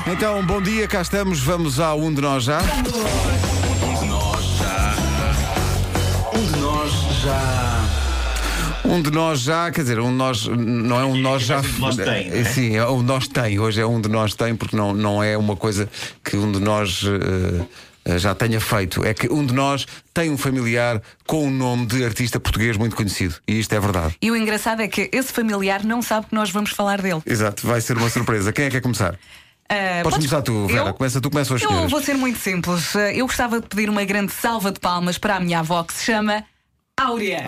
Então, bom dia, cá estamos, vamos ao Um de Nós Já. Um de nós já, quer dizer, um de nós não é um de nós já. Um de nós tem, não é? Sim, é um de nós tem. Hoje é um de nós tem, porque não é uma coisa que um de nós já tenha feito. É que um de nós tem um familiar com um nome de artista português muito conhecido. E isto é verdade. E o engraçado é que esse familiar não sabe que nós vamos falar dele. Exato, vai ser uma surpresa. Quem é que quer começar? Podes começar tu, Vera. Começa os senhores. Eu vou ser muito simples. Eu gostava de pedir uma grande salva de palmas para a minha avó, que se chama Áurea.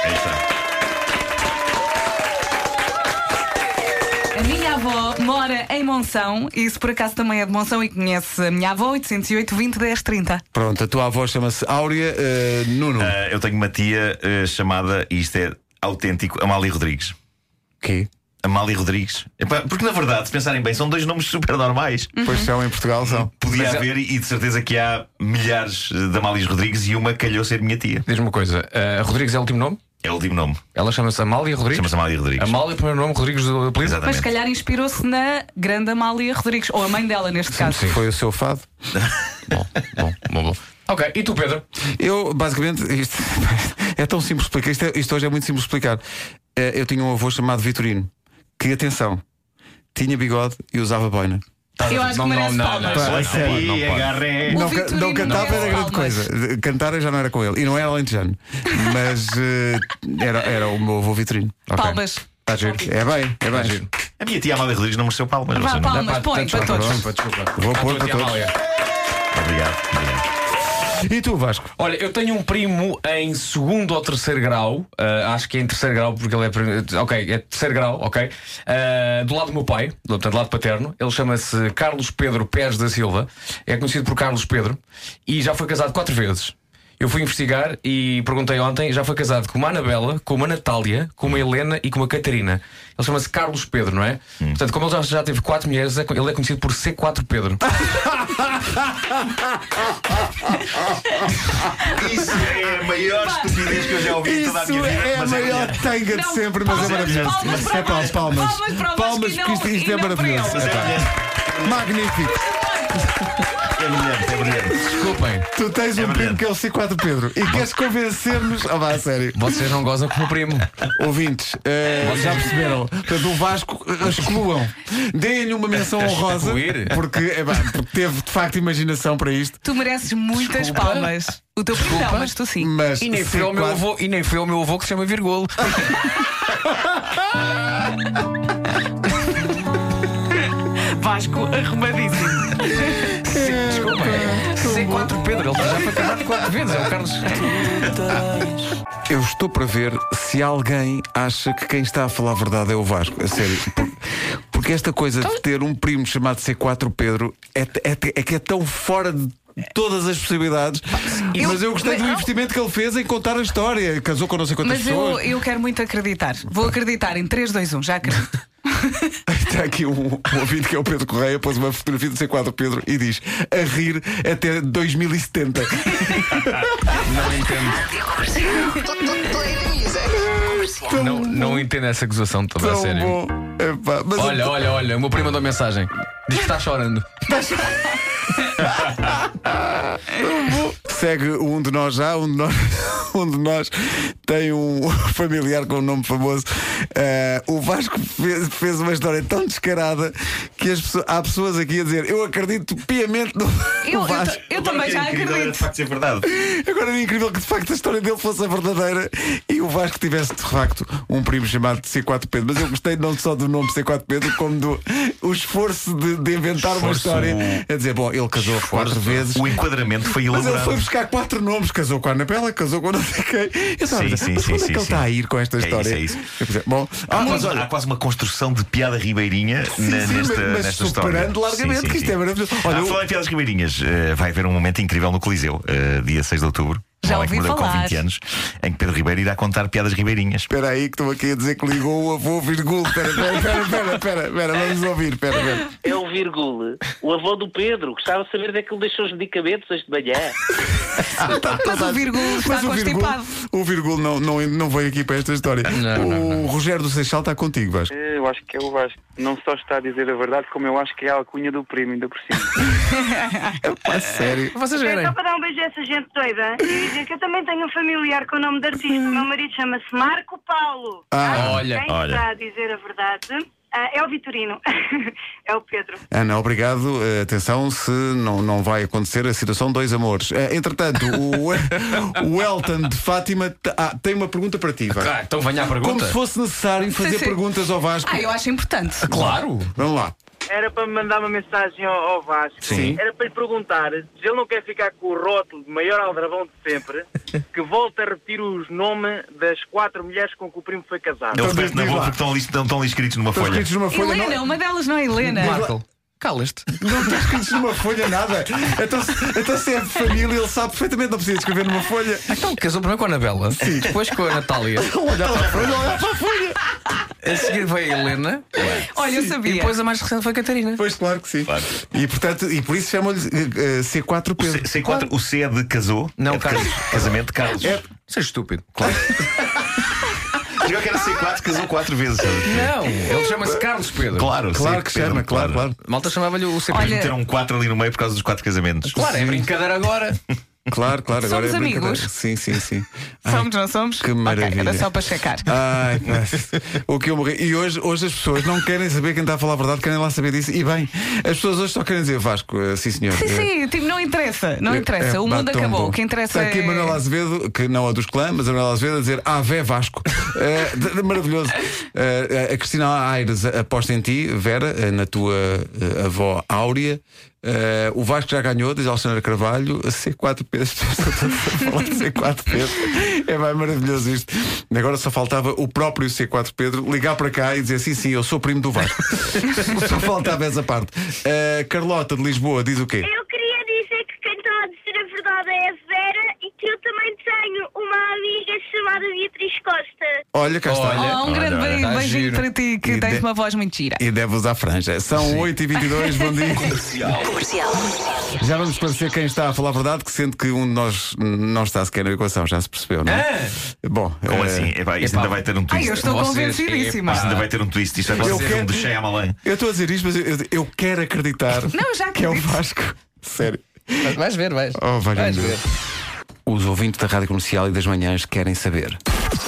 A minha avó mora em Monção, e se por acaso também é de Monção e conhece a minha avó, 808 20 10 30. Pronto, a tua avó chama-se Áurea. Nuno. Eu tenho uma tia chamada, e isto é autêntico, Amália Rodrigues. Quê? Amália Rodrigues. Epá, porque na verdade, se pensarem bem, são dois nomes super normais. Pois são, em Portugal são. Podia haver, e de certeza que há milhares de Amálias Rodrigues, e uma calhou ser minha tia. Diz-me uma coisa, a Rodrigues é o último nome? É o último nome. Ela chama-se Amália Rodrigues? Chama-se Amália Rodrigues. Amália, primeiro nome, Rodrigues do apelido? Exatamente. Mas se calhar inspirou-se na grande Amália Rodrigues, ou a mãe dela neste caso. Sim. Foi o seu fado? Bom. Ok, e tu, Pedro? Eu, basicamente, isto é tão simples de explicar. Isto hoje é muito simples de explicar. Eu tinha um avô chamado Vitorino, que, atenção, tinha bigode e usava boina. Eu acho que merece palmas. Não cantava, era grande coisa. Cantar eu já não era com ele. E não era alentejano. Mas era o meu avô Vitorino. Okay. Palmas. Está giro. É bem. A minha tia Amália Rodrigues não mereceu palmas. Vá, palmas, põe para todos. Desculpa. Vou pôr para todos. Obrigado. E tu, Vasco? Olha, eu tenho um primo em segundo ou terceiro grau. Acho que é em terceiro grau, porque ele é. Ok, é terceiro grau, ok. Do lado do meu pai, portanto, do lado paterno. Ele chama-se Carlos Pedro Pérez da Silva. É conhecido por Carlos Pedro. E já foi casado 4 vezes. Eu fui investigar e perguntei ontem. Já foi casado com uma Anabela, com uma Natália, com uma Helena e com uma Catarina. Ele chama-se Carlos Pedro, não é? Portanto, como ele já teve 4 mulheres, ele é conhecido por C4 Pedro. Isso é a maior estupidez que eu já ouvi em toda a minha vida. É a maior tanga de sempre, mas é maravilhoso. Palmas, porque isto é maravilhoso. Magnífico. É brilhante. Desculpem. Tu tens um primo que é o C4 Pedro e queres convencer-nos. Vá, a sério. Vocês não gozam com o meu primo. Ouvintes, já perceberam? Portanto, o Vasco excluam. Deem-lhe uma menção honrosa. Porque teve de facto imaginação para isto. Tu mereces muitas palmas. O teu primo não, mas tu sim. E nem foi o meu avô que se chama Virgulo. Vasco arrumadíssimo. C4 Pedro, ele já foi casado 4 vezes. É o Carlos. Eu estou para ver se alguém acha que quem está a falar a verdade é o Vasco. A sério. Porque esta coisa de ter um primo chamado C4 Pedro é que é tão fora de todas as possibilidades. Mas eu gostei do investimento que ele fez em contar a história. Casou com não sei quantas pessoas. Mas eu quero muito acreditar. Vou acreditar em 3, 2, 1. Já acredito. Está aqui um ouvinte que é o Pedro Correia, pôs uma fotografia do C4 Pedro e diz: a rir até 2070. Não entendo. Não entendo essa acusação toda, a sério. Bom. Epá, mas Olha, o meu primo mandou mensagem. Diz que está chorando. Segue um de nós já, um de nós tem um familiar com um nome famoso. O Vasco fez uma história tão descarada que há pessoas aqui a dizer: eu acredito piamente no Vasco. Eu também já acredito. De facto ser verdade. Agora é incrível que de facto a história dele fosse a verdadeira e o Vasco tivesse de facto um primo chamado C4 Pedro. Mas eu gostei não só do nome C4 Pedro, como do esforço de inventar uma história. A dizer, bom, ele casou 4 vezes. O enquadramento foi elaborado. Mas ele foi buscar 4 nomes. Casou com a Anabela, casou com não sei quem. Eu estava a dizer, mas quando é que ele está a ir com esta história? É isso. Bom, mas olha, há quase uma construção de piada ribeirinha nesta história. Superando largamente, que isto é maravilhoso. Olha, falar em piadas ribeirinhas, vai haver um momento incrível no Coliseu, dia 6 de outubro. Já ouvi falar. Com 20 anos, em que Pedro Ribeiro irá contar piadas ribeirinhas. Espera aí, que estou aqui a dizer que ligou o avô Virgulo. Espera, vamos ouvir. Espera. É o Virgule, o avô do Pedro. Gostava de saber onde é que ele deixou os medicamentos hoje de manhã. Mas o Virgule está constipado. O Virgule não veio aqui para esta história. O Rogério do Seixal está contigo, Vasco. eu acho que é o Vasco. Não só está a dizer a verdade, como eu acho que é a alcunha do primo, ainda por cima. A sério. Vocês verem. Só para dar um beijo a essa gente doida e dizer que eu também tenho um familiar com o nome de artista. O meu marido chama-se Marco Paulo. Olha. Quem está a dizer a verdade é o Vitorino. É o Pedro. Ana, obrigado. Atenção, se não vai acontecer a situação dois amores. Entretanto, o Elton de Fátima tem uma pergunta para ti. Vai. Então venha à pergunta. Como se fosse necessário fazer sim. perguntas ao Vasco. Eu acho importante. Claro. Vamos lá. Era para me mandar uma mensagem ao Vasco. Sim. Era para lhe perguntar se ele não quer ficar com o rótulo de maior aldrabão de sempre, que volte a repetir os nomes das 4 mulheres com que o primo foi casado. Ele Então, repete na diz boa lá. porque estão ali escritos numa Estão folha. escritos numa folha. Helena, uma delas não é Helena. Marco, cala-te. Não está escritos numa folha nada. Então se é de família, ele sabe perfeitamente, não precisa escrever numa folha. Então casou primeiro com a Anabela, depois com a Natália. Olha para a folha, olha para a folha. A seguir veio a Helena. Olha, eu E sabia. depois a mais recente foi a Catarina. Pois, claro que sim. Claro. E, portanto, e por isso chamam-lhe C4 Pedro. C4, o C é de casou. Não, é de Carlos. Casamento, Carlos. Isso é estúpido. Claro. Eu quero C4, casou 4 vezes. Não, ele chama-se Carlos Pedro. Claro, Claro C, que Pedro, chama, claro. A malta chamava-lhe o CP. Olha- Meteram um 4 ali no meio por causa dos 4 casamentos. Claro, é brincadeira agora. Claro, agora Somos é brincadeira. amigos? Sim. Somos, não somos? que maravilha. Ok, era só para checar. Ai, o que eu morri. E hoje as pessoas não querem saber quem está a falar a verdade, querem lá saber disso. E bem, as pessoas hoje só querem dizer Vasco, sim senhor. Sim, tipo, não interessa. Não interessa. O mundo tão acabou. bom. O que interessa Está aqui é. Manuel Azevedo, que não é dos clã, mas a Manuel Azevedo a dizer Vé Vasco. Maravilhoso. A Cristina Aires aposta em ti, Vera, na tua avó Áurea. O Vasco já ganhou, diz Alexandra Carvalho. C4 Pedro. Falar de C4 Pedro. É bem maravilhoso isto. Agora só faltava o próprio C4 Pedro ligar para cá e dizer sim, eu sou primo do Vasco. Só faltava essa parte. Carlota de Lisboa diz o quê? Eu queria dizer que quem está a dizer a verdade é a Vera e que eu também tenho uma amiga chamada Beatriz Costa. Olha, cá está. Um grande olha, tá beijinho giro. para ti, que E tens de- uma voz muito gira. E deve usar franja. São 8h22, bom dia. Já vamos esclarecer quem está a falar a verdade, que sendo que um de nós não está sequer na equação, já se percebeu, não é? Bom, Como assim? Epá, isto Epá. ainda vai ter um twist. Ai, eu estou Vocês- convencidíssima. Isto ainda vai ter um twist. Isto vai Eu ser quero- um de cheia a malém. Eu estou a dizer isto, mas eu quero acreditar Não, já que é o acredito. Vasco. Sério. Vais ver, vais. Oh, vai Vais ver. ver. Os ouvintes da Rádio Comercial e das manhãs querem saber.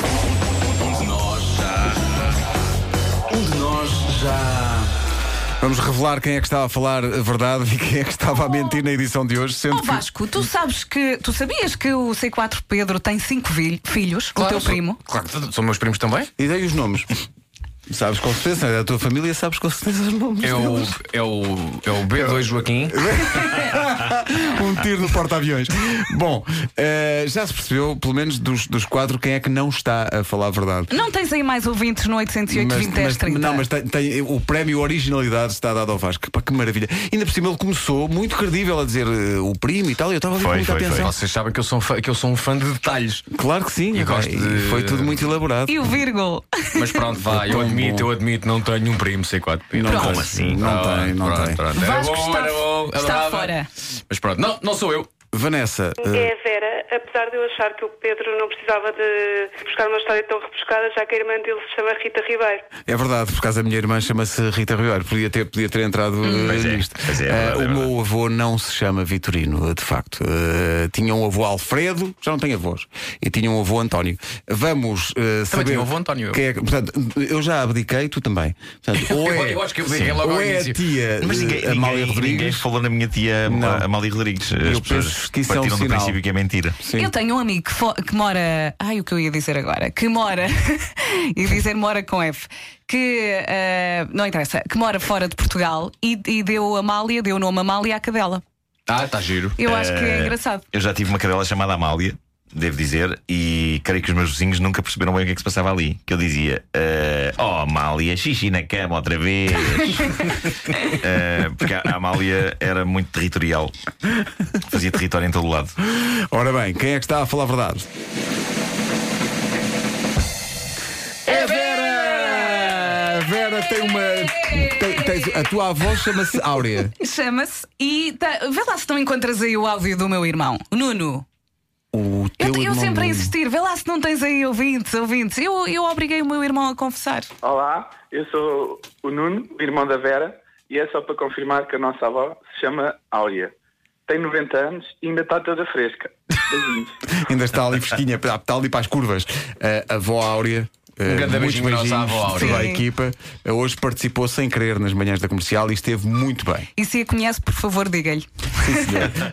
Vamos revelar quem é que estava a falar a verdade e quem é que estava a mentir na edição de hoje, sendo Oh, Vasco, tu sabias que o C4 Pedro tem 5 filhos, o teu primo? Claro que são meus primos também. E dei os nomes. Sabes com certeza, é da tua família, sabes com certeza os nomes. É o B2 Joaquim. Um tiro no porta-aviões. Bom, já se percebeu, pelo menos dos 4, quem é que não está a falar a verdade. Não tens aí mais ouvintes no 808 20 10 30? Não, mas tem o prémio originalidade está dado ao Vasco. Pá, que maravilha. Ainda por cima ele começou muito credível a dizer o primo e tal. E eu estava a ver com muita atenção. Vocês sabem que eu sou um fã de detalhes. Claro que sim. E pá, gosto de- foi tudo muito elaborado. E o vírgula? Mas pronto, vai, eu admito, não tenho um primo C4 Pedro. Não Pronto. tem, assim? Não tem. Pronto. Vasco Era bom, está adorava. fora. Mas pronto, não sou eu. Vanessa, É a Vera, apesar de eu achar que o Pedro não precisava de buscar uma história tão rebuscada, já que a irmã dele se chama Rita Ribeiro. é verdade, por causa da minha irmã chama-se Rita Ribeiro. Podia ter entrado Pois é, nisto. pois é, é verdade, o meu avô não se chama Vitorino, de facto. Tinha um avô Alfredo, já não tem avós, e tinha um avô António. Vamos saber. tinha um avô António. Quem é, portanto, eu já abdiquei, tu também. Portanto, Eu acho que eu abdiquei logo ao ou é a início. tia Mas Amália ninguém Rodrigues. falou na minha tia Não. Amália Rodrigues. As Eu pessoas penso que isso é um partiram do sinal. princípio que é mentira. Sim. Eu tenho um amigo que mora. Ai, o que eu ia dizer agora? Que mora. e dizer mora com F. Que. Não interessa. Que mora fora de Portugal e deu o nome Amália à cadela. Está giro. Eu acho que é engraçado. Eu já tive uma cadela chamada Amália, devo dizer, e creio que os meus vizinhos nunca perceberam bem o que é que se passava ali. Que eu dizia: oh Amália, xixi na cama outra vez. Porque a Amália era muito territorial, fazia território em todo o lado. Ora bem, quem é que está a falar a verdade? É Vera! A Vera tem uma. A tua avó chama-se Áurea. Chama-se e. Vê lá se não encontras aí o áudio do meu irmão, o Nuno. O teu Eu irmão sempre a Nuno. insistir, vê lá se não tens aí ouvintes. Eu obriguei o meu irmão a confessar. Olá, eu sou o Nuno, o irmão da Vera, e é só para confirmar que a nossa avó se chama Áurea. Tem 90 anos e ainda está toda fresca. Beijinhos. Ainda está ali fresquinha, está ali para as curvas. A avó Áurea. grande muitos beijinho nossa beijinhos, avó Áurea. toda a Sim. equipa. Hoje participou sem querer nas manhãs da comercial e esteve muito bem. E se a conhece, por favor, diga-lhe. Sim, senhor.